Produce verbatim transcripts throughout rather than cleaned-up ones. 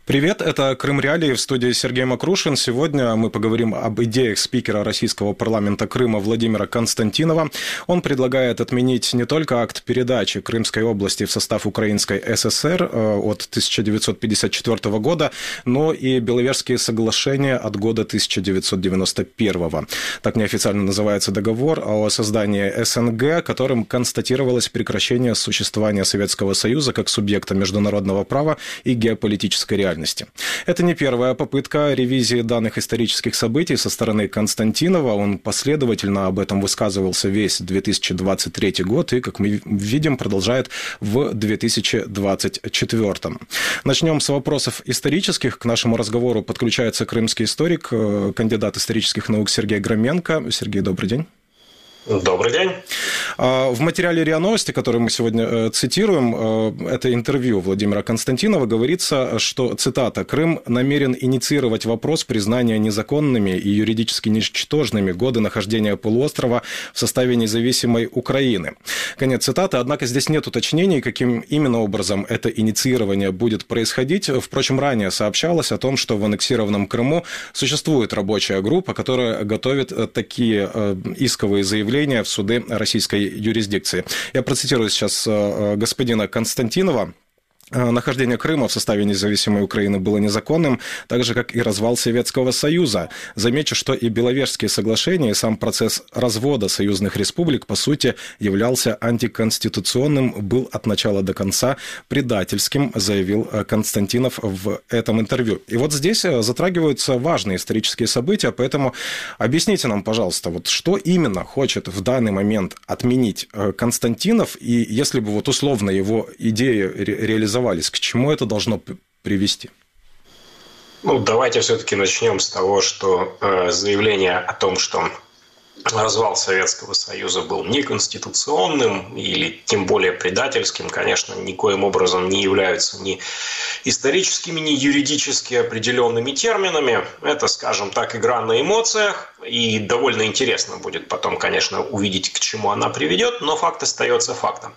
Привет, это Крым Реалии, в студии Сергей Макрушин. Сегодня мы поговорим об идеях спикера российского парламента Крыма Владимира Константинова. Он предлагает отменить не только акт передачи Крымской области в состав Украинской ССР от тысяча девятьсот пятьдесят четвёртого года, но и Беловежские соглашения от года тысяча девятьсот девяносто первого. Так неофициально называется договор о создании СНГ, которым констатировалось прекращение существования Советского Союза как субъекта международного права и геополитической реальности. Это не первая попытка ревизии данных исторических событий со стороны Константинова. Он последовательно об этом высказывался весь две тысячи двадцать третий год и, как мы видим, продолжает в две тысячи двадцать четвёртом. Начнем с вопросов исторических. К нашему разговору подключается крымский историк, кандидат исторических наук Сергей Громенко. Сергей, добрый день. Добрый день. В материале РИА Новости, который мы сегодня цитируем, это интервью Владимира Константинова, говорится, что, цитата, «Крым намерен инициировать вопрос признания незаконными и юридически ничтожными годы нахождения полуострова в составе независимой Украины». Конец цитаты. Однако здесь нет уточнений, каким именно образом это инициирование будет происходить. Впрочем, ранее сообщалось о том, что в аннексированном Крыму существует рабочая группа, которая готовит такие исковые заявления в суды российской юрисдикции. Я процитирую сейчас господина Константинова. Нахождение Крыма в составе независимой Украины было незаконным, так же, как и развал Советского Союза. Замечу, что и Беловежские соглашения, и сам процесс развода союзных республик, по сути, являлся антиконституционным, был от начала до конца предательским, заявил Константинов в этом интервью. И вот здесь затрагиваются важные исторические события, поэтому объясните нам, пожалуйста, вот что именно хочет в данный момент отменить Константинов, и если бы вот условно его идеи реализовались, к чему это должно привести? Ну, давайте все-таки начнем с того, что э, заявление о том, что развал Советского Союза был неконституционным или тем более предательским, конечно, никоим образом не являются ни историческими, ни юридически определенными терминами. Это, скажем так, игра на эмоциях, и довольно интересно будет потом, конечно, увидеть, к чему она приведет, но факт остается фактом.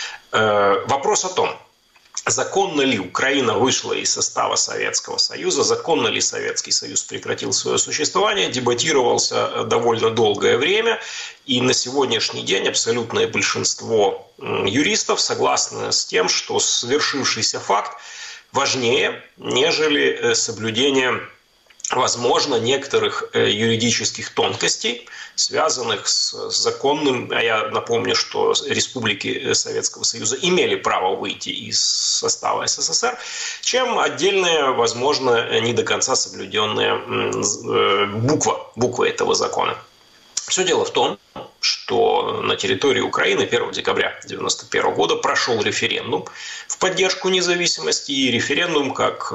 Э, вопрос о том, законно ли Украина вышла из состава Советского Союза, законно ли Советский Союз прекратил свое существование, дебатировался довольно долгое время. И на сегодняшний день абсолютное большинство юристов согласны с тем, что свершившийся факт важнее, нежели соблюдение, возможно, некоторых юридических тонкостей, связанных с законным, а я напомню, что республики Советского Союза имели право выйти из состава СССР, чем отдельная, возможно, не до конца соблюденная буква, буква этого закона. Все дело в том, что на территории Украины первого декабря девяносто первого года прошел референдум в поддержку независимости, и референдум как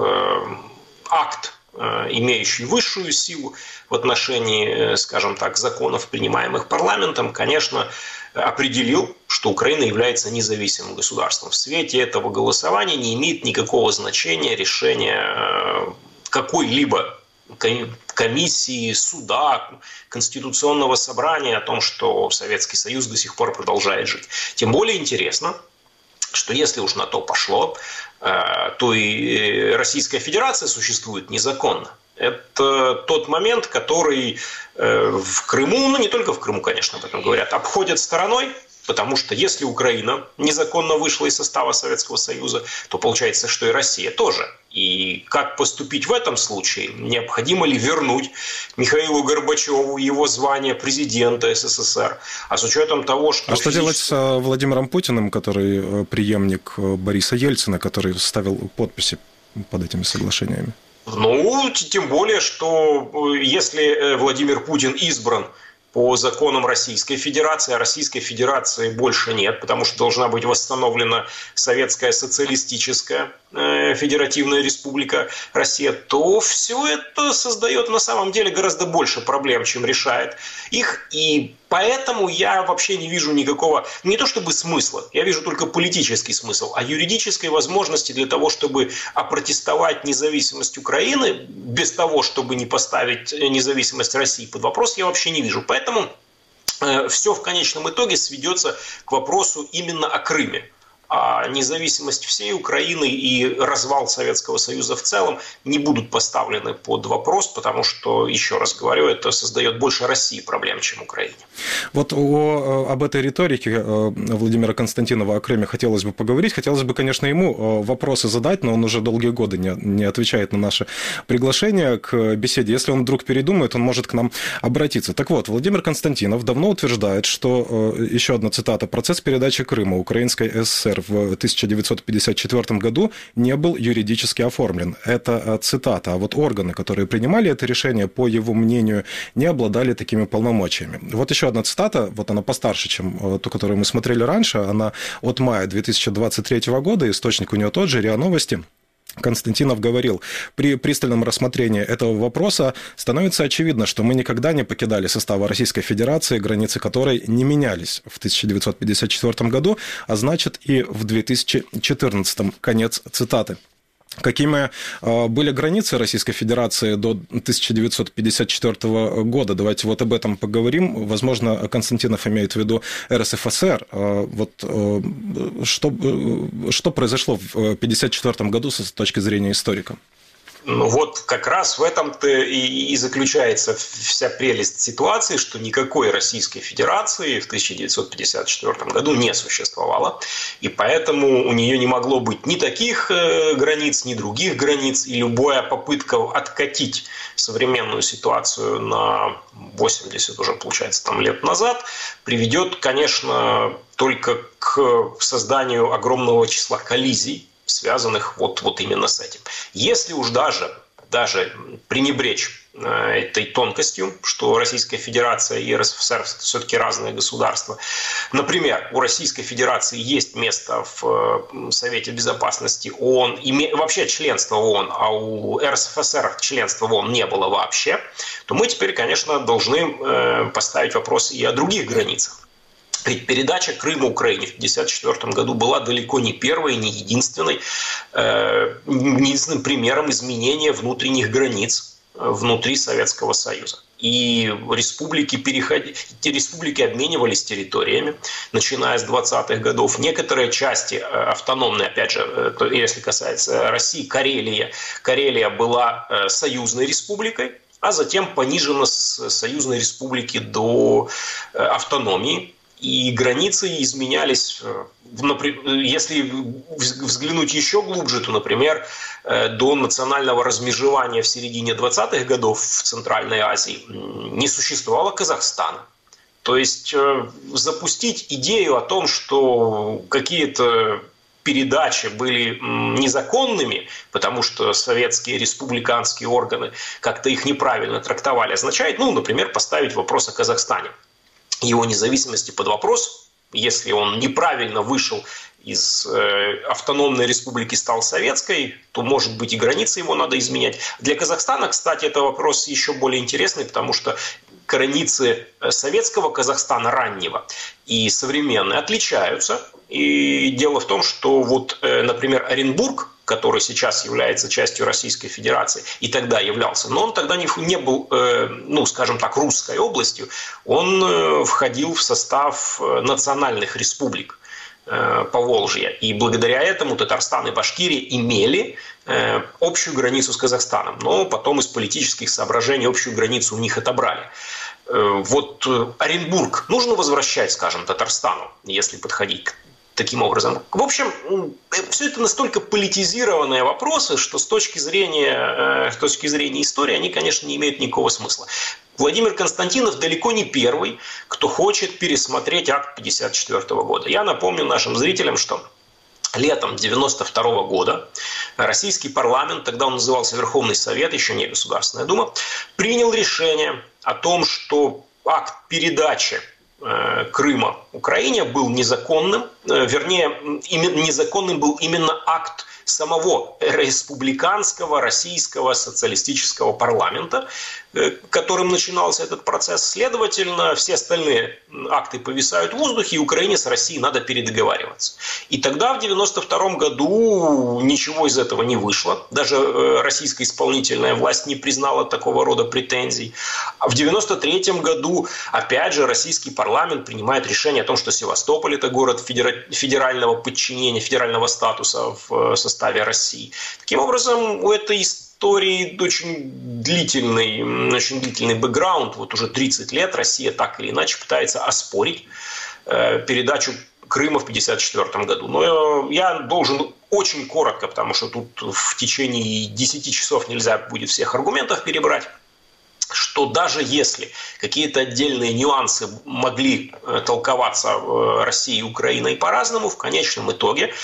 акт, имеющий высшую силу в отношении, скажем так, законов, принимаемых парламентом, конечно, определил, что Украина является независимым государством. В свете этого голосования не имеет никакого значения решение какой-либо комиссии, суда, конституционного собрания о том, что Советский Союз до сих пор продолжает жить. Тем более интересно, что если уж на то пошло, то и Российская Федерация существует незаконно. Это тот момент, который в Крыму, ну не только в Крыму, конечно, об этом говорят, обходят стороной, потому что если Украина незаконно вышла из состава Советского Союза, то получается, что и Россия тоже. И как поступить в этом случае? Необходимо ли вернуть Михаилу Горбачеву его звание президента СССР? А с учетом того, что... А что делать с Владимиром Путиным, который преемник Бориса Ельцина, который ставил подписи под этими соглашениями? Ну, тем более, что если Владимир Путин избран по законам Российской Федерации, а Российской Федерации больше нет, потому что должна быть восстановлена Советская Социалистическая э, Федеративная Республика Россия, то все это создает на самом деле гораздо больше проблем, чем решает их. И поэтому я вообще не вижу никакого, не то чтобы смысла, я вижу только политический смысл, а юридической возможности для того, чтобы опротестовать независимость Украины, без того, чтобы не поставить независимость России под вопрос, я вообще не вижу. Поэтому э, все в конечном итоге сведется к вопросу именно о Крыме. а независимость всей Украины и развал Советского Союза в целом не будут поставлены под вопрос, потому что, еще раз говорю, это создает больше России проблем, чем Украине. Вот о, об этой риторике Владимира Константинова о Крыме хотелось бы поговорить. Хотелось бы, конечно, ему вопросы задать, но он уже долгие годы не, не отвечает на наше приглашение к беседе. Если он вдруг передумает, он может к нам обратиться. Так вот, Владимир Константинов давно утверждает, что, еще одна цитата, процесс передачи Крыма Украинской ССР в тысяча девятьсот пятьдесят четвёртом году не был юридически оформлен. Это цитата. А вот органы, которые принимали это решение, по его мнению, не обладали такими полномочиями. Вот еще одна цитата, вот она постарше, чем ту, которую мы смотрели раньше, она от мая две тысячи двадцать третьего года, источник у нее тот же, РИА Новости. Константинов говорил: при пристальном рассмотрении этого вопроса становится очевидно, что мы никогда не покидали состава Российской Федерации, границы которой не менялись в тысяча девятьсот пятьдесят четвёртом году, а значит и в две тысячи четырнадцатом. Конец цитаты. Какими были границы Российской Федерации до тысяча девятьсот пятьдесят четвёртого года? Давайте вот об этом поговорим. Возможно, Константинов имеет в виду РСФСР. Вот что, что произошло в тысяча девятьсот пятьдесят четвёртом году с точки зрения историка? Ну вот как раз в этом-то и заключается вся прелесть ситуации, что никакой Российской Федерации в тысяча девятьсот пятьдесят четвёртом году не существовало, и поэтому у нее не могло быть ни таких границ, ни других границ, и любая попытка откатить современную ситуацию на восемьдесят уже, получается, там, лет назад приведет, конечно, только к созданию огромного числа коллизий, связанных вот, вот именно с этим. Если уж даже, даже пренебречь этой тонкостью, что Российская Федерация и РСФСР все-таки разные государства. Например, у Российской Федерации есть место в Совете Безопасности ООН, и вообще членство ООН, а у РСФСР членства в ООН не было вообще, то мы теперь, конечно, должны поставить вопрос и о других границах. Ведь передача Крыма Украине в тысяча девятьсот пятьдесят четвёртом году была далеко не первой, не единственной, э, единственным примером изменения внутренних границ внутри Советского Союза. И республики, переходи... республики обменивались территориями, начиная с двадцатых годов. Некоторые части автономные, опять же, если касается России, Карелия, Карелия была союзной республикой, а затем понижена с союзной республики до автономии. И границы изменялись, если взглянуть еще глубже, то, например, до национального размежевания в середине двадцатых годов в Центральной Азии не существовало Казахстана. То есть запустить идею о том, что какие-то передачи были незаконными, потому что советские республиканские органы как-то их неправильно трактовали, означает, ну, например, поставить вопрос о Казахстане, его независимости под вопрос, если он неправильно вышел из э, автономной республики, стал советской, то, может быть, и границы его надо изменять. Для Казахстана, кстати, это вопрос еще более интересный, потому что границы советского Казахстана раннего и современные отличаются. И дело в том, что, вот, э, например, Оренбург, который сейчас является частью Российской Федерации, и тогда являлся, но он тогда не, не был, э, ну, скажем так, русской областью, он э, входил в состав национальных республик э, Поволжья. И благодаря этому Татарстан и Башкирия имели э, общую границу с Казахстаном, но потом из политических соображений общую границу у них отобрали. Э, вот Оренбург нужно возвращать, скажем, Татарстану, если подходить к таким образом. В общем, все это настолько политизированные вопросы, что с точки зрения, с точки зрения истории они, конечно, не имеют никакого смысла. Владимир Константинов далеко не первый, кто хочет пересмотреть акт пятьдесят четвёртого года. Я напомню нашим зрителям, что летом девяносто второго года российский парламент, тогда он назывался Верховный Совет, еще не Государственная Дума, принял решение о том, что акт передачи Крыма Украине был незаконным, вернее, незаконным был именно акт самого республиканского российского социалистического парламента, которым начинался этот процесс. Следовательно, все остальные акты повисают в воздухе, и Украине с Россией надо передоговариваться. И тогда в девяносто втором году ничего из этого не вышло. Даже российская исполнительная власть не признала такого рода претензий. А в девяносто третьем году, опять же, российский парламент принимает решение о том, что Севастополь – это город федерального подчинения, федерального статуса в составе России. Таким образом, у этой истории очень длительный, очень длительный бэкграунд. Вот уже тридцать лет Россия так или иначе пытается оспорить передачу Крыма в тысяча девятьсот пятьдесят четвёртом году. Но я должен очень коротко, потому что тут в течение десяти часов нельзя будет всех аргументов перебрать, что даже если какие-то отдельные нюансы могли толковаться Россией и Украиной по-разному, в конечном итоге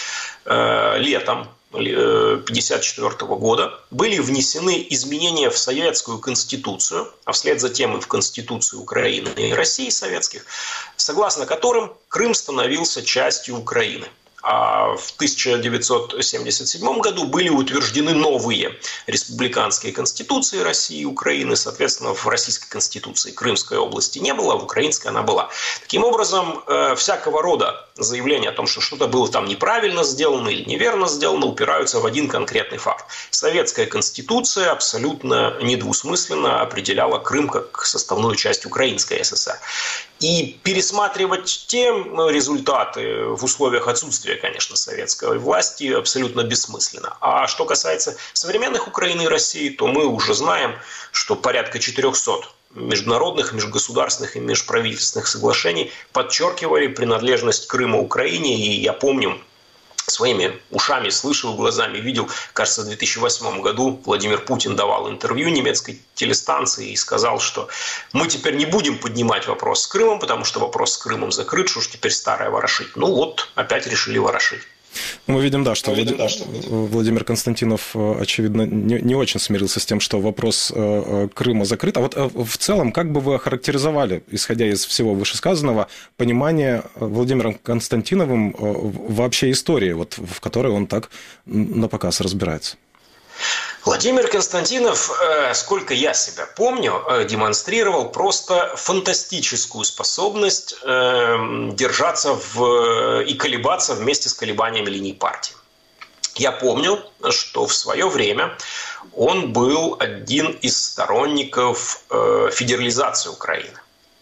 летом тысяча девятьсот пятьдесят четвёртого года были внесены изменения в Советскую Конституцию, а вслед за тем и в Конституцию Украины и России советских, согласно которым Крым становился частью Украины. А в тысяча девятьсот семьдесят седьмом году были утверждены новые республиканские конституции России и Украины. Соответственно, в Российской Конституции Крымской области не было, а в украинской она была. Таким образом, всякого рода заявления о том, что что-то было там неправильно сделано или неверно сделано, упираются в один конкретный факт. Советская Конституция абсолютно недвусмысленно определяла Крым как составную часть Украинской ССР. И пересматривать те результаты в условиях отсутствия, конечно, советской власти абсолютно бессмысленно. А что касается современных Украины и России, то мы уже знаем, что порядка четырехсот международных, межгосударственных и межправительственных соглашений подчеркивали принадлежность Крыма Украине. И я помню, своими ушами слышал, глазами видел, кажется, в две тысячи восьмом году Владимир Путин давал интервью немецкой телестанции и сказал, что мы теперь не будем поднимать вопрос с Крымом, потому что вопрос с Крымом закрыт, что ж теперь старое ворошить. Ну вот, опять решили ворошить. Мы видим, да, что, видим, Влад... да, что Владимир Константинов, очевидно, не, не очень смирился с тем, что вопрос Крыма закрыт. А вот в целом, как бы вы охарактеризовали, исходя из всего вышесказанного, понимание Владимиром Константиновым вообще истории, вот, в которой он так напоказ разбирается? Владимир Константинов, сколько я себя помню, демонстрировал просто фантастическую способность держаться в... и колебаться вместе с колебаниями линий партии. Я помню, что в свое время он был один из сторонников федерализации Украины.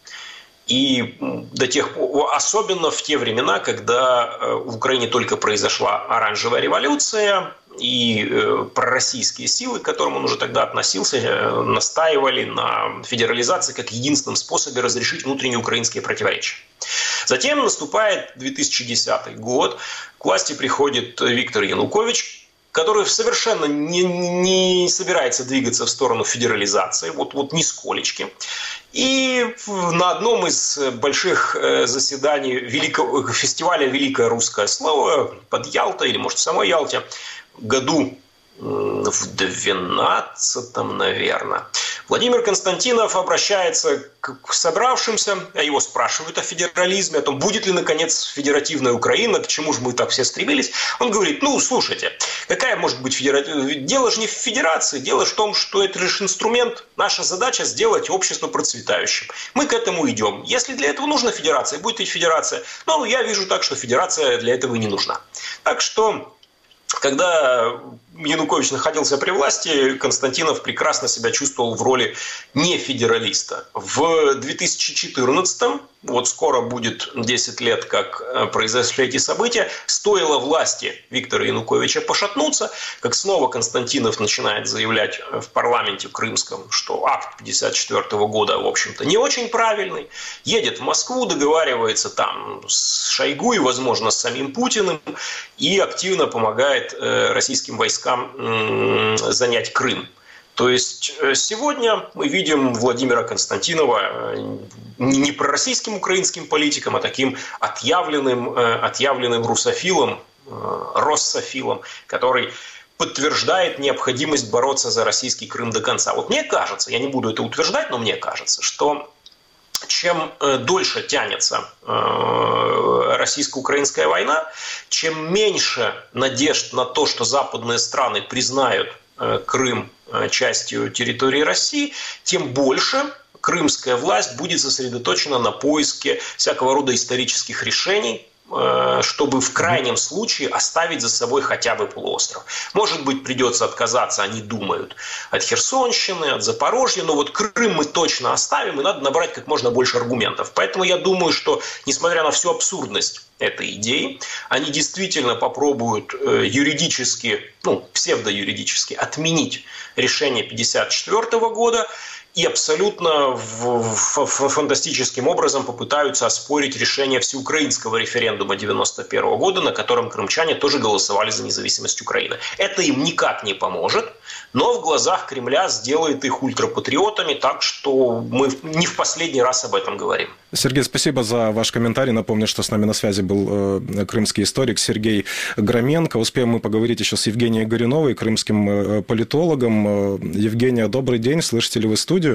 И до тех пор, особенно в те времена, когда в Украине только произошла оранжевая революция, и пророссийские силы, к которым он уже тогда относился, настаивали на федерализации как единственном способе разрешить внутренние украинские противоречия. Затем наступает две тысячи десятый год, к власти приходит Виктор Янукович, который совершенно не, не собирается двигаться в сторону федерализации, вот, вот нисколечки. И на одном из больших заседаний великого, фестиваля «Великое русское слово» под Ялтой, или может в самой Ялте, году в двенадцатом, наверное, Владимир Константинов обращается к собравшимся, а его спрашивают о федерализме, о том, будет ли, наконец, федеративная Украина, к чему же мы так все стремились. Он говорит, ну, слушайте, какая может быть федеративная? Дело же не в федерации, дело в том, что это лишь инструмент. Наша задача сделать общество процветающим. Мы к этому идем. Если для этого нужна федерация, будет и федерация. Но я вижу так, что федерация для этого и не нужна. Так что... Когда Янукович находился при власти, Константинов прекрасно себя чувствовал в роли не федералиста. В две тысячи четырнадцатом, вот скоро будет десять лет, как произошли эти события, стоило власти Виктора Януковича пошатнуться, как снова Константинов начинает заявлять в парламенте крымском, что акт пятьдесят четвёртого года, в общем-то, не очень правильный. Едет в Москву, договаривается там с Шойгу и, возможно, с самим Путиным и активно помогает российским войскам занять Крым. То есть сегодня мы видим Владимира Константинова не пророссийским украинским политиком, а таким отъявленным, отъявленным русофилом, россофилом, который подтверждает необходимость бороться за российский Крым до конца. Вот мне кажется, я не буду это утверждать, но мне кажется, что чем дольше тянется российско-украинская война, чем меньше надежд на то, что западные страны признают Крым частью территории России, тем больше крымская власть будет сосредоточена на поиске всякого рода исторических решений, чтобы в крайнем случае оставить за собой хотя бы полуостров. Может быть, придется отказаться, они думают, от Херсонщины, от Запорожья, но вот Крым мы точно оставим, и надо набрать как можно больше аргументов. Поэтому я думаю, что, несмотря на всю абсурдность этой идеи, они действительно попробуют юридически, ну, псевдоюридически отменить решение тысяча девятьсот пятьдесят четвёртого года, и абсолютно в, в, в, фантастическим образом попытаются оспорить решение всеукраинского референдума девяносто первого года, на котором крымчане тоже голосовали за независимость Украины. Это им никак не поможет, но в глазах Кремля сделает их ультрапатриотами, так что мы не в последний раз об этом говорим. Сергей, спасибо за ваш комментарий. Напомню, что с нами на связи был э, крымский историк Сергей Громенко. Успеем мы поговорить еще с Евгенией Горюновой, крымским э, политологом. Евгения, добрый день. Слышите ли вы студию?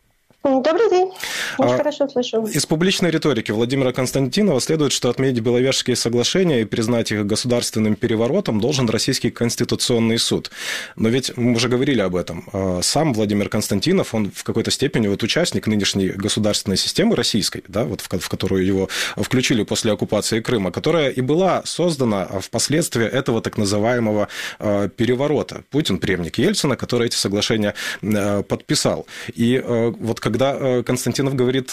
Добрый день. Очень а, хорошо слышу. Из публичной риторики Владимира Константинова следует, что отменить Беловежские соглашения и признать их государственным переворотом должен Российский Конституционный суд. Но ведь мы уже говорили об этом. Сам Владимир Константинов, он в какой-то степени вот участник нынешней государственной системы российской, да, вот в, в которую его включили после оккупации Крыма, которая и была создана впоследствии этого так называемого переворота. Путин преемник Ельцина, который эти соглашения подписал. И вот когда Константинов говорит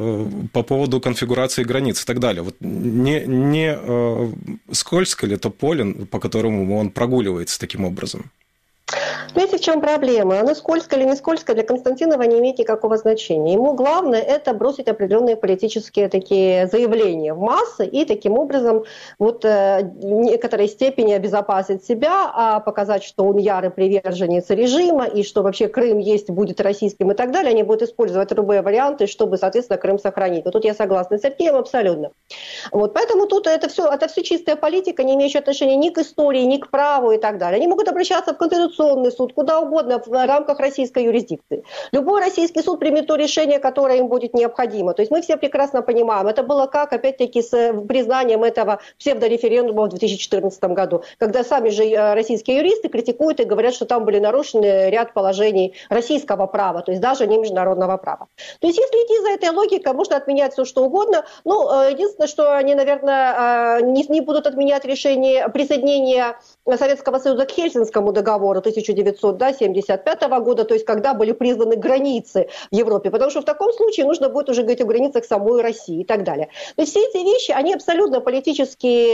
по поводу конфигурации границ и так далее, вот не, не скользко ли то поле, по которому он прогуливается таким образом? Знаете, в чем проблема? Оно скользко или не скользко для Константинова не имеет никакого значения. Ему главное это бросить определенные политические такие заявления в массы и таким образом вот в некоторой степени обезопасить себя, а показать, что он ярый приверженец режима и что вообще Крым есть, будет российским и так далее. Они будут использовать любые варианты, чтобы, соответственно, Крым сохранить. Вот тут я согласна с Сергеем абсолютно. Вот, поэтому тут это все, это все чистая политика, не имеющая отношения ни к истории, ни к праву и так далее. Они могут обращаться в Конституционный суд, куда угодно в рамках российской юрисдикции. Любой российский суд примет то решение, которое им будет необходимо. То есть мы все прекрасно понимаем, это было как, опять-таки, с признанием этого псевдореферендума в две тысячи четырнадцатом году, когда сами же российские юристы критикуют и говорят, что там были нарушены ряд положений российского права, то есть даже не международного права. То есть если идти за этой логикой, можно отменять все, что угодно. Ну, единственное, что они, наверное, не, не будут отменять решение присоединения Советского Союза к Хельсинскому договору тысяча девятьсот семьдесят пятого года, то есть когда были признаны границы в Европе, потому что в таком случае нужно будет уже говорить о границах самой России и так далее. То есть все эти вещи, они абсолютно политически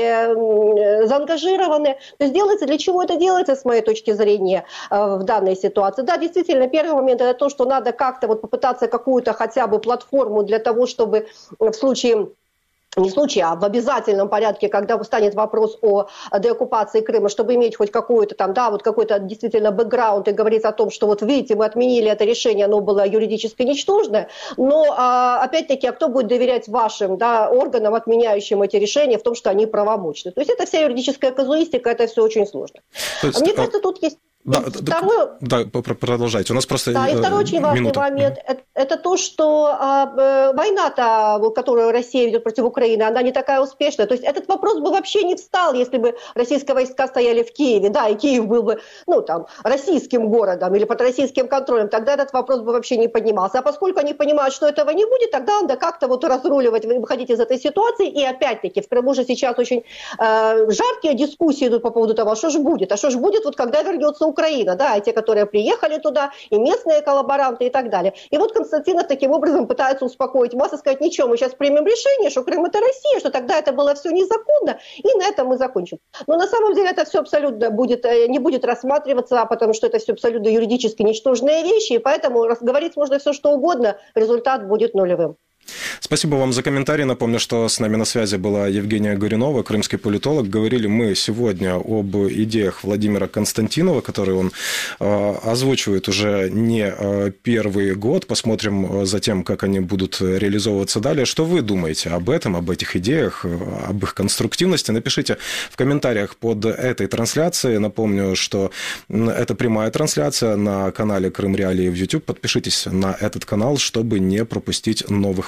заангажированы. То есть делается, для чего это делается, с моей точки зрения, в данной ситуации? Да, действительно, первый момент это то, что надо как-то вот попытаться какую-то хотя бы платформу для того, чтобы в случае не в случае, а в обязательном порядке, когда станет вопрос о деоккупации Крыма, чтобы иметь хоть какой-то там, да, вот какой-то действительно бэкграунд и говорить о том, что вот видите, мы отменили это решение, оно было юридически ничтожное, но а, опять-таки, а кто будет доверять вашим, да, органам, отменяющим эти решения, в том, что они правомочны? То есть это вся юридическая казуистика, это все очень сложно. Есть, Мне кажется, тут есть... Да, второй... да, продолжайте. У нас просто да, и второй очень важный минута. момент это, это то, что а, война-то, которую Россия ведет против Украины, она не такая успешная. То есть этот вопрос бы вообще не встал, если бы российские войска стояли в Киеве, да, и Киев был бы, ну, там, российским городом или под российским контролем, тогда этот вопрос бы вообще не поднимался. А поскольку они понимают, что этого не будет, тогда надо как-то вот разруливать, выходить из этой ситуации. И опять-таки в Крыму же сейчас очень э, жаркие дискуссии идут по поводу того, что же будет, а что же будет, вот когда вернется Украина, да, и те, которые приехали туда, и местные коллаборанты и так далее. И вот Константинов таким образом пытается успокоить массу, сказать, ничего, мы сейчас примем решение, что Крым это Россия, что тогда это было все незаконно, и на этом мы закончим. Но на самом деле это все абсолютно будет, не будет рассматриваться, потому что это все абсолютно юридически ничтожные вещи, и поэтому говорить можно все что угодно, результат будет нулевым. Спасибо вам за комментарий. Напомню, что с нами на связи была Евгения Горюнова, крымский политолог. Говорили мы сегодня об идеях Владимира Константинова, которые он э, озвучивает уже не э, первый год. Посмотрим за тем, как они будут реализовываться далее. Что вы думаете об этом, об этих идеях, об их конструктивности? Напишите в комментариях под этой трансляцией. Напомню, что это прямая трансляция на канале Крым Реалии в YouTube. Подпишитесь на этот канал, чтобы не пропустить новых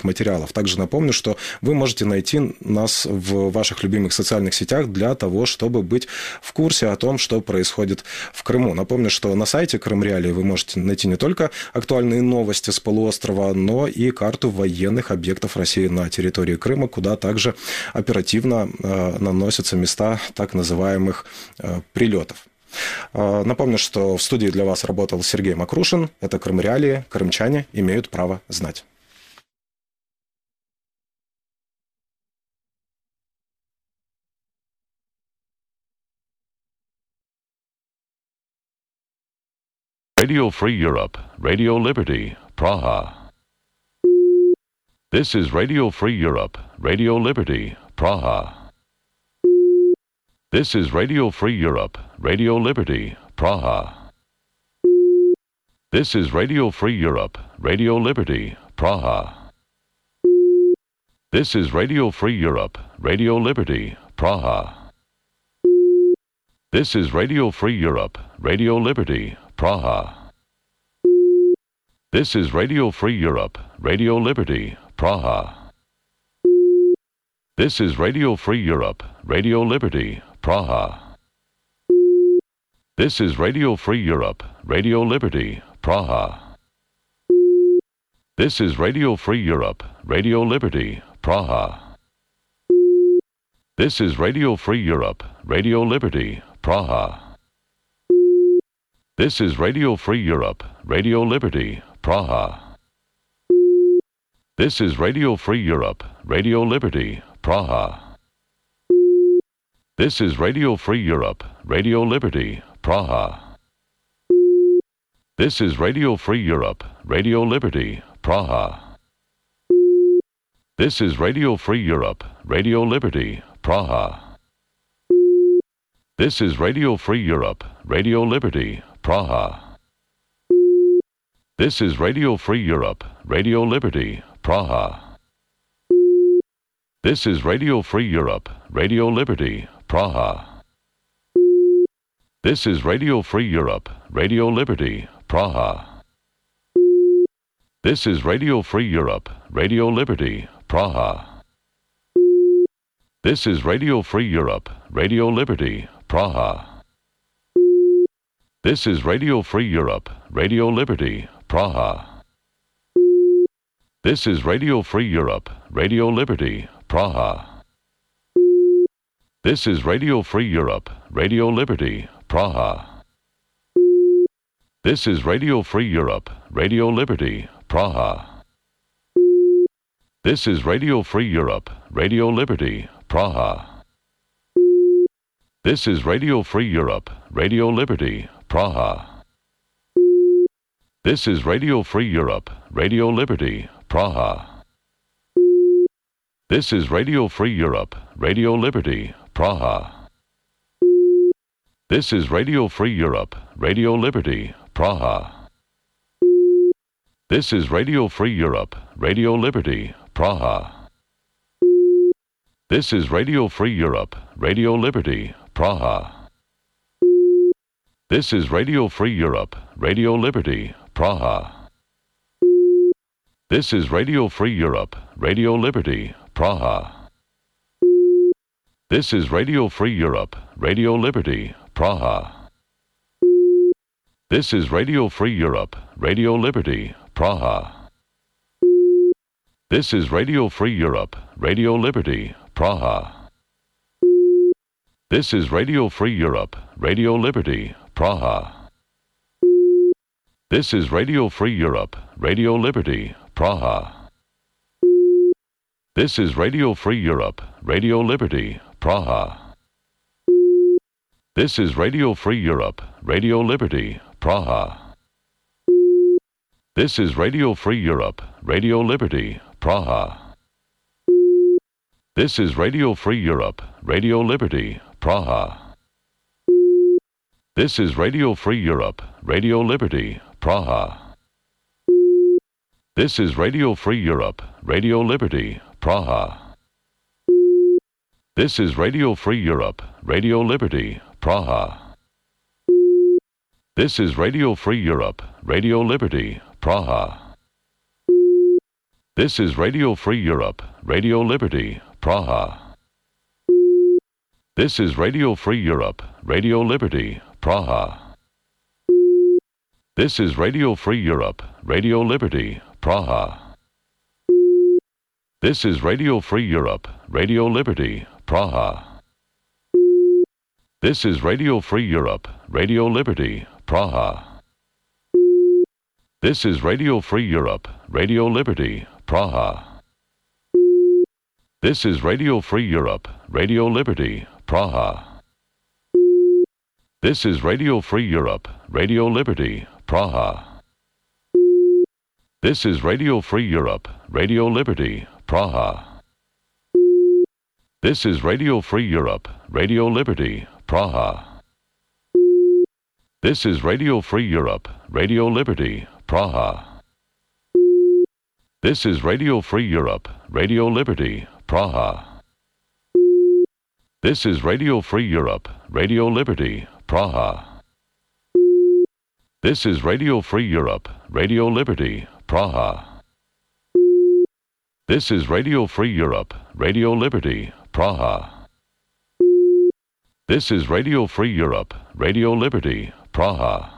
материалов. Также напомню, что вы можете найти нас в ваших любимых социальных сетях для того, чтобы быть в курсе о том, что происходит в Крыму. Напомню, что на сайте Крым Реалии вы можете найти не только актуальные новости с полуострова, но и карту военных объектов России на территории Крыма, куда также оперативно э, наносятся места так называемых э, прилетов. Э, напомню, что в студии для вас работал Сергей Макрушин. Это Крым Реалии. Крымчане имеют право знать. Radio Free Europe, Radio Liberty, Praha. This is Radio Free Europe, Radio Liberty, Praha. This is Radio Free Europe, Radio Liberty, Praha. This is Radio Free Europe, Radio Liberty, Praha. This is Radio Free Europe, Radio Liberty, Praha. This is Radio Free Europe, Radio Liberty, Praha. This is Radio Free Europe, Radio Liberty, Praha. This is Radio Free Europe, Radio Liberty, Praha. This is Radio Free Europe, Radio Liberty, Praha. This is Radio Free Europe, Radio Liberty, Praha. This is Radio Free Europe, Radio Liberty, Praha. This is Radio Free Europe, Radio Liberty, Praha. This is Radio Free Europe, Radio Liberty, Praha. This is Radio Free Europe, Radio Liberty, Praha. This is Radio Free Europe, Radio Liberty, Praha. This is Radio Free Europe, Radio Liberty, Praha. This is Radio Free Europe, Radio Liberty, Praha. This is Radio Free Europe, Radio Liberty, Praha. This is Radio Free Europe, Radio Liberty, Praha. This is Radio Free Europe, Radio Liberty, Praha. This is Radio Free Europe, Radio Liberty, Praha. This is Radio Free Europe, Radio Liberty, Praha. This is Radio Free Europe, Radio Liberty, Praha. This is Radio Free Europe, Radio Liberty, Praha. This is Radio Free Europe, Radio Liberty, Praha. This is Radio Free Europe, Radio Liberty, Praha. This is Radio Free Europe, Radio Liberty, Praha. This is Radio Free Europe, Radio Liberty, Praha. This is Radio Free Europe, Radio Liberty, Praha. This is Radio Free Europe, Radio Liberty, Praha. This is Radio Free Europe, Radio Liberty, Praha. This is Radio Free Europe, Radio Liberty, Praha. This is Radio Free Europe, Radio Liberty, Praha. This is Radio Free Europe, Radio Liberty, Praha. This is Radio Free Europe, Radio Liberty, Praha. This is Radio Free Europe, Radio Liberty, Praha. This is Radio Free Europe, Radio Liberty, Praha. This is Radio Free Europe, Radio Liberty, Praha. This is Radio Free Europe, Radio Liberty, Praha. This is Radio Free Europe, Radio Liberty, Praha. This is Radio Free Europe, Radio Liberty, Praha. This is Radio Free Europe, Radio Liberty, Praha. This is Radio Free Europe, Radio Liberty, Praha. This is Radio Free Europe, Radio Liberty, Praha. This is Radio Free Europe, Radio Liberty, Praha. This is Radio Free Europe, Radio Liberty, Praha. This is Radio Free Europe, Radio Liberty, Praha. This is Radio Free Europe, Radio Liberty, Praha. This is Radio Free Europe, Radio Liberty, Praha. This is Radio Free Europe, Radio Liberty, Praha. This is Radio Free Europe, Radio Liberty, Praha. This is Radio Free Europe, Radio Liberty, Praha. This is Radio Free Europe, Radio Liberty, Praha. This is Radio Free Europe, Radio Liberty, Praha. This is Radio Free Europe, Radio Liberty, Praha. This is Radio Free Europe, Radio Liberty, Praha. This is Radio Free Europe, Radio Liberty, Praha. This is Radio Free Europe, Radio Liberty, Praha. This is Radio Free Europe, Radio Liberty, Praha. This is Radio Free Europe, Radio Liberty, Praha. This is Radio Free Europe, Radio Liberty, Praha. This is Radio Free Europe, Radio Liberty, Praha. This is Radio Free Europe, Radio Liberty, Praha. This is Radio Free Europe, Radio Liberty, Praha.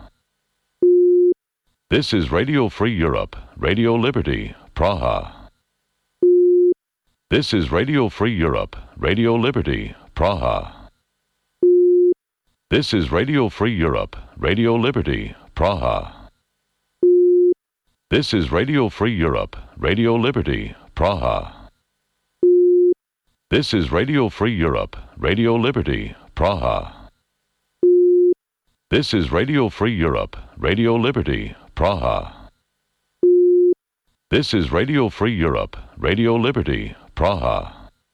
This is Radio Free Europe, Radio Liberty, Praha. This is Radio Free Europe, Radio Liberty, Praha. This is Radio Free Europe, Radio Liberty, Praha. This is Radio Free Europe, Radio Liberty, Praha. This is Radio Free Europe, Radio Liberty, Praha. This is Radio Free Europe, Radio Liberty, Praha. This is Radio Free Europe, Radio Liberty, Praha.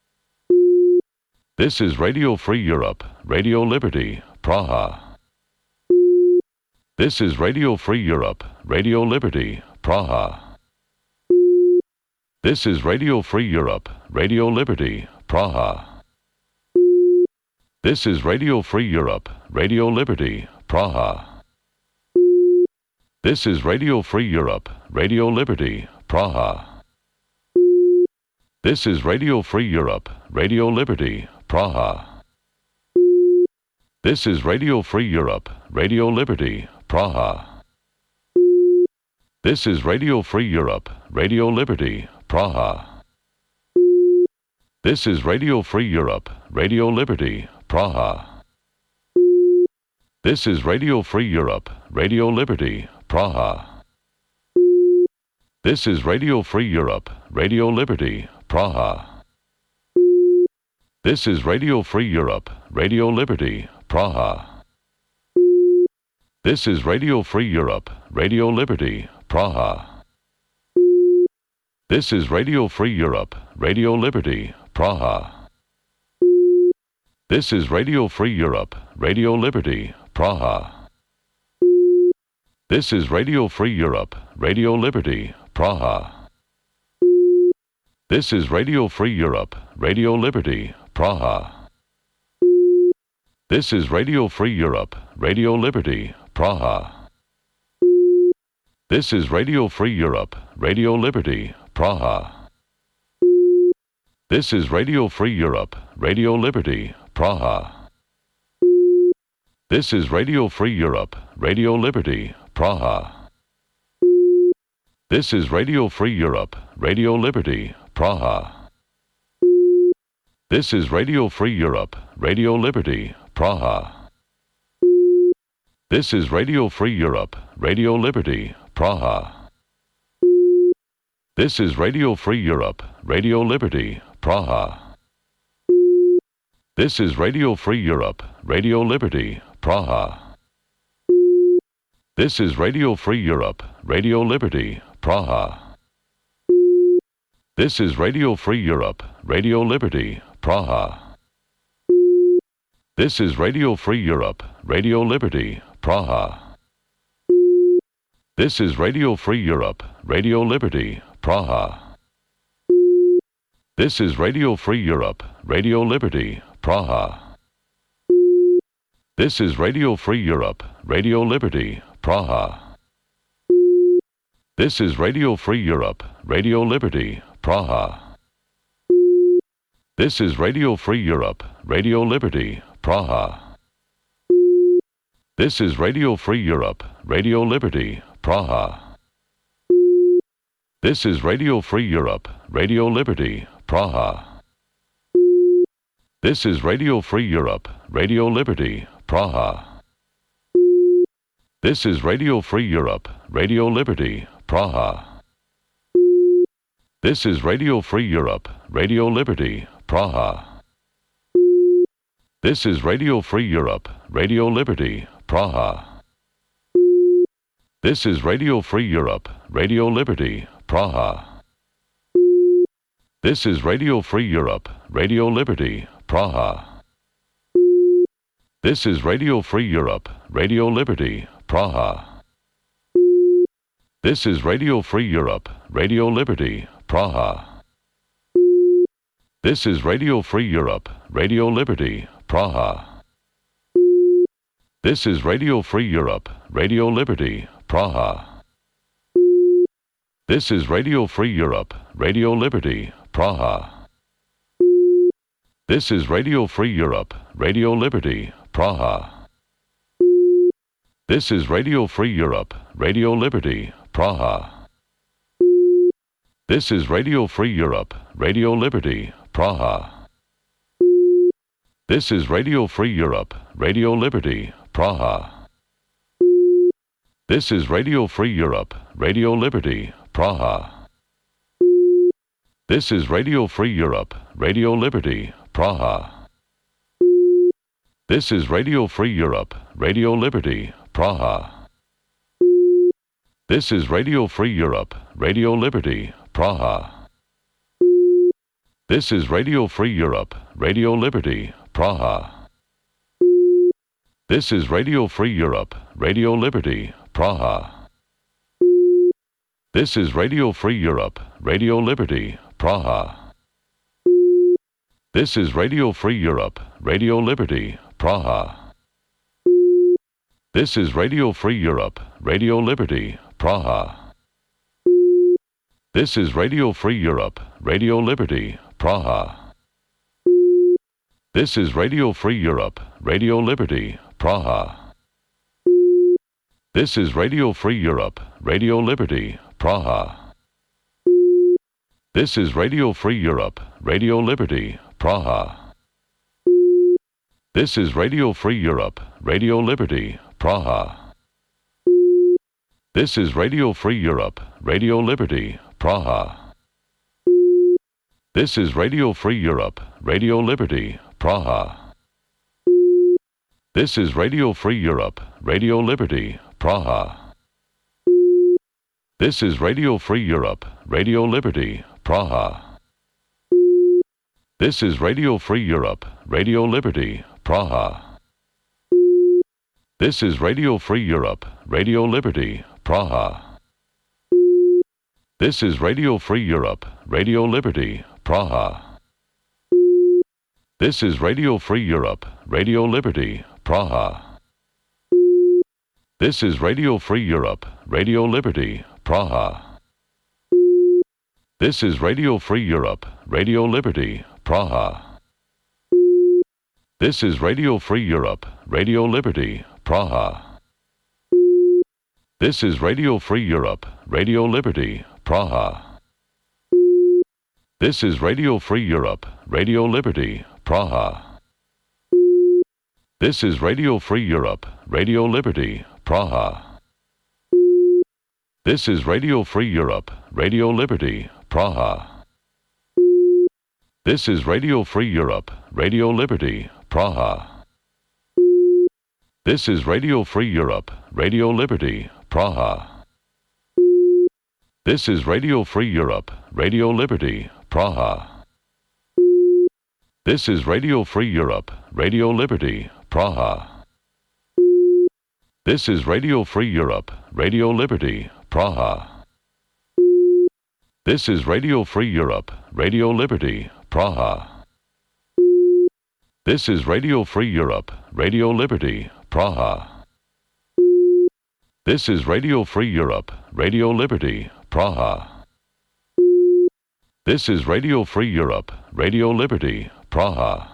This is Radio Free Europe, Radio Liberty, Praha. This is Radio Free Europe, Radio Liberty, Praha. This is Radio Free Europe, Radio Liberty, Praha. This is Radio Free Europe, Radio Liberty, Praha. This is Radio Free Europe, Radio Liberty, Praha. This is Radio Free Europe, Radio Liberty, Praha. This is Radio Free Europe, Radio Liberty, Praha. This is Radio Free Europe, Radio Liberty, Praha. This is Radio Free Europe, Radio Liberty, Praha. This is Radio Free Europe, Radio Liberty, Praha. This is Radio Free Europe, Radio Liberty, Praha. This is Radio Free Europe, Radio Liberty, Praha. This is Radio Free Europe, Radio Liberty, Praha. This is Radio Free Europe, Radio Liberty, Praha. This is Radio Free Europe, Radio Liberty, Praha. This is Radio Free Europe, Radio Liberty, Praha. This is Radio Free Europe, Radio Liberty, Praha. This is Radio Free Europe, Radio Liberty, Praha. This is Radio Free Europe, Radio Liberty, Praha. This is Radio Free Europe, Radio Liberty, Praha. This is Radio Free Europe, Radio Liberty, Praha. This is Radio Free Europe, Radio Liberty, Praha. This is Radio Free Europe, Radio Liberty, Praha. This is Radio Free Europe, Radio Liberty, Praha. This is Radio Free Europe, Radio Liberty, Praha. This is Radio Free Europe, Radio Liberty, Praha. This is Radio Free Europe, Radio Liberty, Praha. This is Radio Free Europe, Radio Liberty, Praha. This is Radio Free Europe, Radio Liberty, Praha. This is Radio Free Europe, Radio Liberty, Praha. This is Radio Free Europe, Radio Liberty, Praha. This is Radio Free Europe, Radio Liberty, Praha. This is Radio Free Europe, Radio Liberty, Praha. This is Radio Free Europe, Radio Liberty, Praha. This is Radio Free Europe, Radio Liberty, Praha. This is Radio Free Europe, Radio Liberty, Praha. This is Radio Free Europe, Radio Liberty, Praha. This is Radio Free Europe, Radio Liberty, Praha. This is Radio Free Europe, Radio Liberty, Praha. This is Radio Free Europe, Radio Liberty, Praha. This is Radio Free Europe, Radio Liberty, Praha. This is Radio Free Europe, Radio Liberty, Praha. This is Radio Free Europe, Radio Liberty, Praha. This is Radio Free Europe, Radio Liberty, Praha. This is Radio Free Europe, Radio Liberty, Praha. This is Radio Free Europe, Radio Liberty, Praha. This is Radio Free Europe, Radio Liberty, Praha. This is Radio Free Europe, Radio Liberty, Praha. This is Radio Free Europe, Radio Liberty, Praha. This is Radio Free Europe, Radio Liberty, Praha. This is Radio Free Europe, Radio Liberty, Praha. This is Radio Free Europe, Radio Liberty, Praha. This is Radio Free Europe, Radio Liberty, Praha. This is Radio Free Europe, Radio Liberty, Praha. This is Radio Free Europe, Radio Liberty, Praha. This is Radio Free Europe, Radio Liberty, Praha. This is Radio Free Europe, Radio Liberty, Praha. This is Radio Free Europe, Radio Liberty, Praha. This is Radio Free Europe, Radio Liberty, Praha. This is Radio Free Europe, Radio Liberty, Praha. This is Radio Free Europe, Radio Liberty, Praha. This is Radio Free Europe, Radio Liberty, Praha. This is Radio Free Europe, Radio Liberty, Praha. This is Radio Free Europe, Radio Liberty, Praha. This is Radio Free Europe, Radio Liberty, Praha. This is Radio Free Europe, Radio Liberty, Praha. This is Radio Free Europe, Radio Liberty, Praha. This is Radio Free Europe, Radio Liberty, Praha. This is Radio Free Europe, Radio Liberty, Praha. This is Radio Free Europe, Radio Liberty, Praha. This is Radio Free Europe, Radio Liberty, Praha. This is Radio Free Europe, Radio Liberty, Praha. This is Radio Free Europe, Radio Liberty, Praha. This is Radio Free Europe, Radio Liberty, Praha. This is Radio Free Europe, Radio Liberty, Praha. This is Radio Free Europe, Radio Liberty, Praha. This is Radio Free Europe, Radio Liberty, Praha. This is Radio Free Europe, Radio Liberty, Praha. This is Radio Free Europe, Radio Liberty, Praha. This is Radio Free Europe, Radio Liberty, Praha. This is Radio Free Europe, Radio Liberty, Praha. This is Radio Free Europe, Radio Liberty, Praha. This is Radio Free Europe, Radio Liberty, Praha. This is Radio Free Europe, Radio Liberty, Praha. This is Radio Free Europe, Radio Liberty, Praha. This is Radio Free Europe, Radio Liberty, Praha. This is Radio Free Europe, Radio Liberty, Praha. This is Radio Free Europe, Radio Liberty, Praha. This is Radio Free Europe, Radio Liberty, Praha.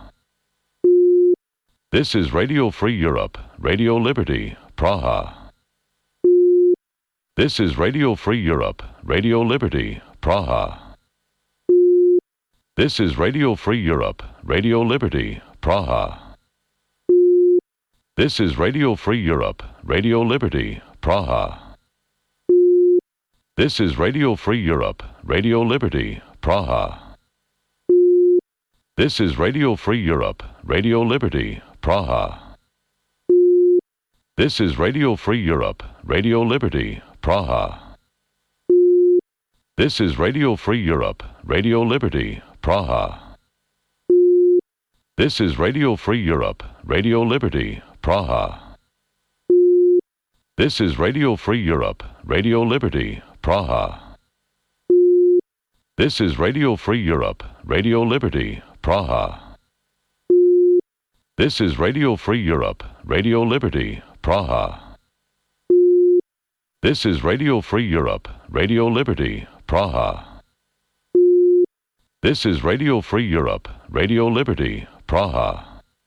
This is Radio Free Europe, Radio Liberty, Praha. This is Radio Free Europe, Radio Liberty, Praha. This is Radio Free Europe, Radio Liberty, Praha. This is Radio Free Europe, Radio Liberty, Praha. This is Radio Free Europe, Radio Liberty, Praha. This is Radio Free Europe, Radio Liberty, Praha. This is Radio Free Europe, Radio Liberty, Praha. This is Radio Free Europe, Radio Liberty, Praha. This is Radio Free Europe, Radio Liberty, Praha. This is Radio Free Europe, Radio Liberty, Praha. This is Radio Free Europe, Radio Liberty, Praha. This is Radio Free Europe, Radio Liberty, Praha. This is Radio Free Europe, Radio Liberty, Praha. This is Radio Free Europe, Radio Liberty, Praha.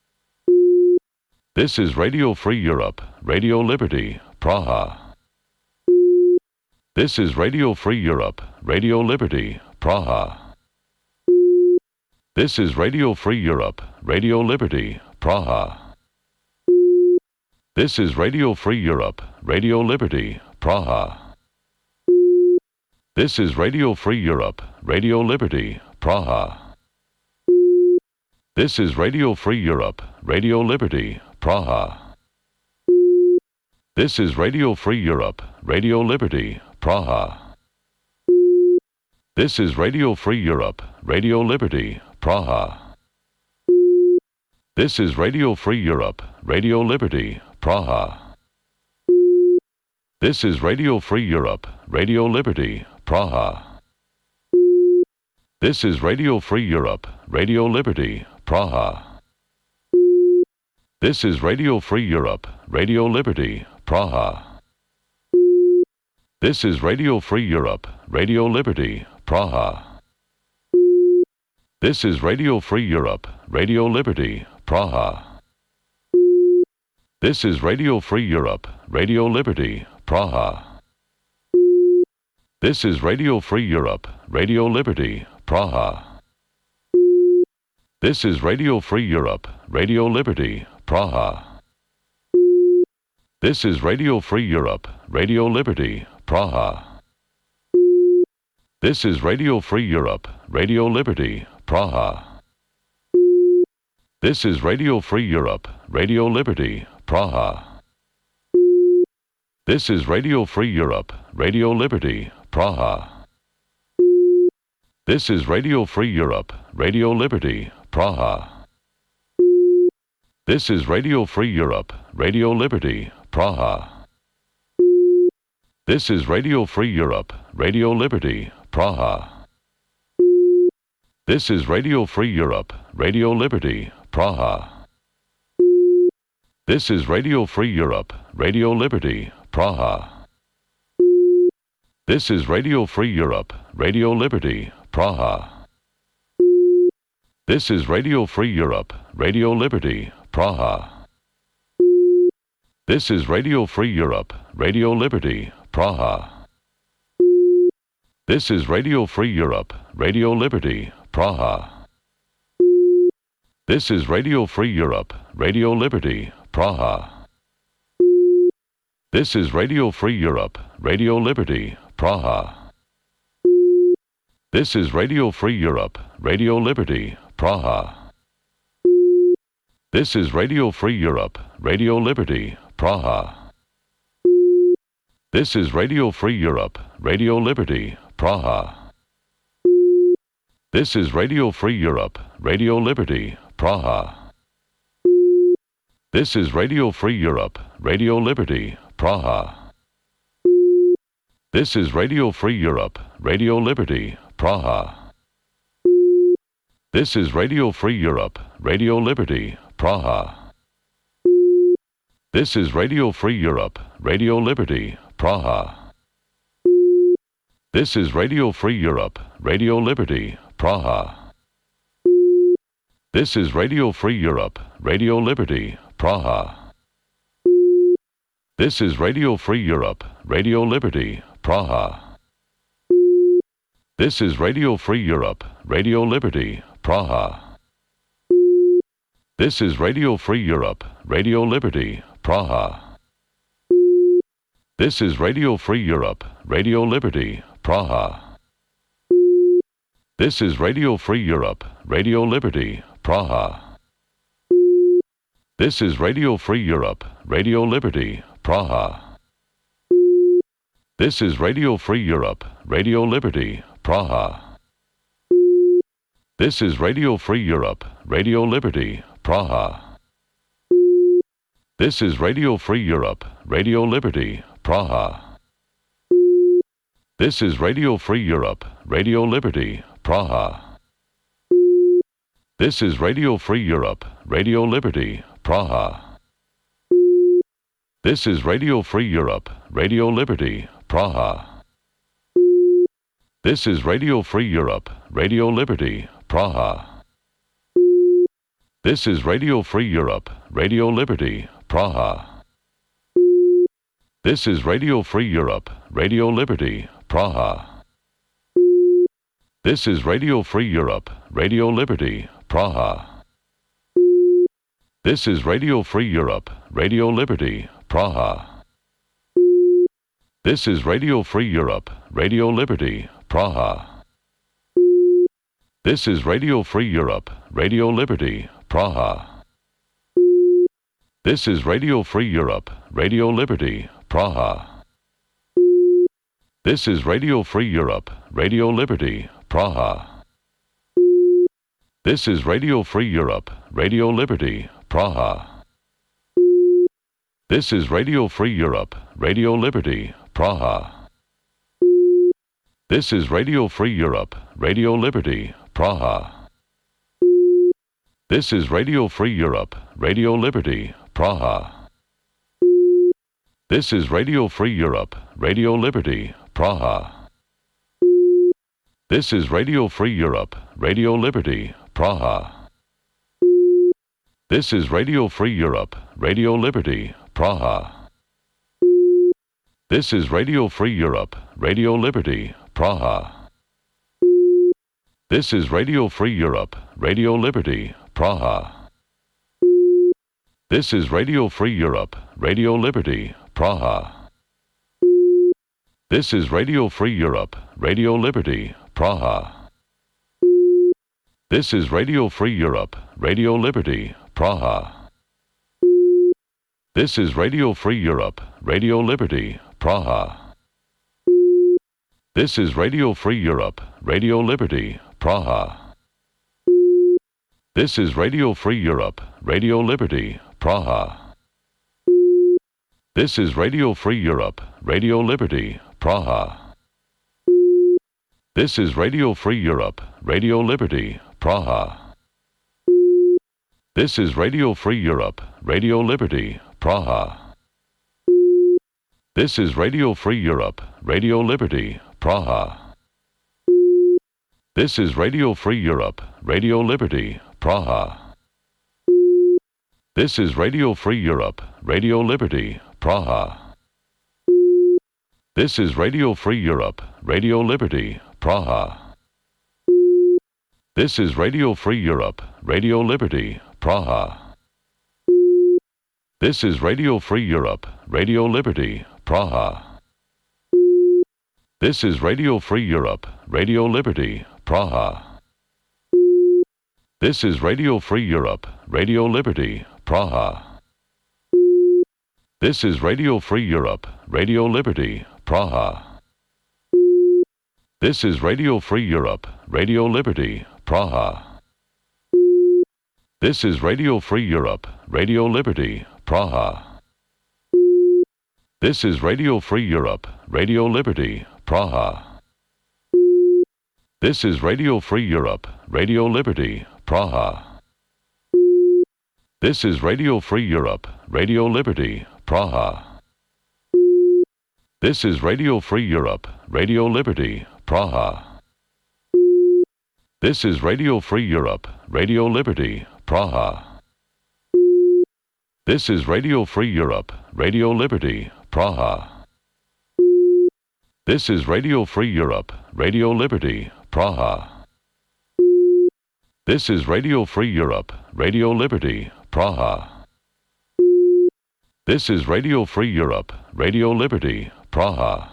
This is Radio Free Europe, Radio Liberty, Praha. This is Radio Free Europe, Radio Liberty, Praha. This is Radio Free Europe, Radio Liberty, Praha. This is Radio Free Europe, Radio Liberty, Praha. This is Radio Free Europe, Radio Liberty, Praha. This is Radio Free Europe, Radio Liberty, Praha. This is Radio Free Europe, Radio Liberty, Praha. This is Radio Free Europe, Radio Liberty, Praha. This is Radio Free Europe, Radio Liberty, Praha. This is Radio Free Europe, Radio Liberty, Praha. This is Radio Free Europe, Radio Liberty, Praha. This is Radio Free Europe, Radio Liberty, Praha. This is Radio Free Europe, Radio Liberty, Praha. This is Radio Free Europe, Radio Liberty, Praha. This is Radio Free Europe, Radio Liberty, Praha. This is Radio Free Europe, Radio Liberty, Praha. This is Radio Free Europe, Radio Liberty, Praha. This is Radio Free Europe, Radio Liberty, Praha. This is Radio Free Europe, Radio Liberty, Praha. This is Radio Free Europe, Radio Liberty, Praha. This is Radio Free Europe, Radio Liberty, Praha. This is Radio Free Europe, Radio Liberty, Praha. This is Radio Free Europe, Radio Liberty, Praha. This is Radio Free Europe, Radio Liberty, Praha. This is Radio Free Europe, Radio Liberty, Praha. This is Radio Free Europe, Radio Liberty, Praha. This is Radio Free Europe, Radio Liberty, Praha. This is Radio Free Europe, Radio Liberty, Praha. This is Radio Free Europe, Radio Liberty, Praha. This is Radio Free Europe, Radio Liberty, Praha. This is Radio Free Europe, Radio Liberty, Praha. This is Radio Free Europe, Radio Liberty, Praha. This is Radio Free Europe, Radio Liberty, Praha. This is Radio Free Europe, Radio Liberty, Praha. This is Radio Free Europe, Radio Liberty, Praha. This is Radio Free Europe, Radio Liberty, Praha. This is Radio Free Europe, Radio Liberty, Praha. This is Radio Free Europe, Radio Liberty, Praha. This is Radio Free Europe, Radio Liberty, Praha. This is Radio Free Europe, Radio Liberty, Praha. This is Radio Free Europe, Radio Liberty, Praha. This is Radio Free Europe, Radio Liberty, Praha. This is Radio Free Europe, Radio Liberty, Praha. This is Radio Free Europe, Radio Liberty, Praha. This is Radio Free Europe, Radio Liberty, Praha. This is Radio Free Europe, Radio Liberty, Praha. This is Radio Free Europe, Radio Liberty, Praha. This is Radio Free Europe, Radio Liberty, Praha. This is Radio Free Europe, Radio Liberty, Praha. This is Radio Free Europe, Radio Liberty, Praha. This is Radio Free Europe, Radio Liberty, Praha. This is Radio Free Europe, Radio Liberty, Praha. This is Radio Free Europe, Radio Liberty, Praha. This is Radio Free Europe, Radio Liberty, Praha. This is Radio Free Europe, Radio Liberty, Praha. This is Radio Free Europe, Radio Liberty, Praha. This is Radio Free Europe, Radio Liberty, Praha. This is Radio Free Europe, Radio Liberty, Praha. This is Radio Free Europe, Radio Liberty, Praha. This is Radio Free Europe, Radio Liberty, Praha. This is Radio Free Europe, Radio Liberty, Praha. This is Radio Free Europe, Radio Liberty, Praha. This is Radio Free Europe, Radio Liberty, Praha. This is Radio Free Europe, Radio Liberty, Praha. This is Radio Free Europe, Radio Liberty, Praha. This is Radio Free Europe, Radio Liberty, Praha. This is Radio Free Europe, Radio Liberty, Praha. This is Radio Free Europe, Radio Liberty, Praha. This is Radio Free Europe, Radio Liberty, Praha. This is Radio Free Europe, Radio Liberty, Praha. This is Radio Free Europe, Radio Liberty, Praha. This is Radio Free Europe, Radio Liberty, Praha. This is Radio Free Europe, Radio Liberty, Praha. This is Radio Free Europe, Radio Liberty, Praha. This is Radio Free Europe, Radio Liberty, Praha. This is Radio Free Europe, Radio Liberty, Praha. This is Radio Free Europe, Radio Liberty, Praha. This is Radio Free Europe, Radio Liberty, Praha. This is Radio Free Europe, Radio Liberty, Praha. This is Radio Free Europe, Radio Liberty, Praha. This is Radio Free Europe, Radio Liberty, Praha. This is Radio Free Europe, Radio Liberty, Praha. This is Radio Free Europe, Radio Liberty, Praha. This is Radio Free Europe, Radio Liberty, Praha. This is Radio Free Europe, Radio Liberty, Praha. This is Radio Free Europe, Radio Liberty, Praha. This is Radio Free Europe, Radio Liberty, Praha. This is Radio Free Europe, Radio Liberty, Praha. This is Radio Free Europe, Radio Liberty, Praha. This is Radio Free Europe, Radio Liberty, Praha. This is Radio Free Europe, Radio Liberty, Praha. This is Radio Free Europe, Radio Liberty, Praha. This is Radio Free Europe, Radio Liberty, Praha. This is Radio Free Europe, Radio Liberty, Praha. This is Radio Free Europe, Radio Liberty, Praha. This is Radio Free Europe, Radio Liberty, Praha. This is Radio Free Europe, Radio Liberty, Praha. This is Radio Free Europe, Radio Liberty, Praha. This is Radio Free Europe, Radio Liberty, Praha. This is Radio Free Europe, Radio Liberty, Praha. This is Radio Free Europe, Radio Liberty, Praha.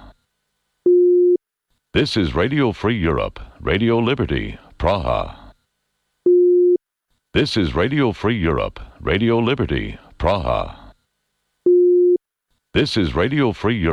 This is Radio Free Europe, Radio Liberty, Praha. This is Radio Free Europe, Radio Liberty, Praha. This is Radio Free Europe.